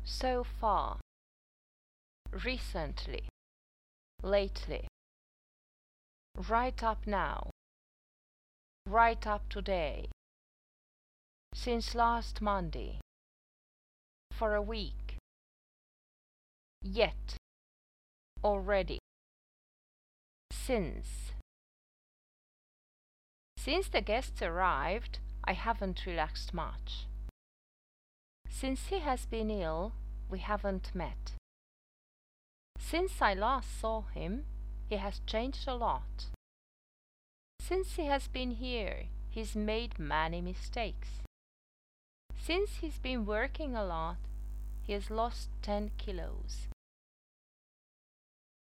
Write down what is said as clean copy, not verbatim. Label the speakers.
Speaker 1: So far, recently, lately, right up now, right up today, since last Monday, for a week, yet, already, since. Since the guests arrived, I haven't relaxed much. Since he has been ill, we haven't met. Since I last saw him, he has changed a lot. Since he has been here, he's made many mistakes. Since he's been working a lot, he has lost 10 kilos.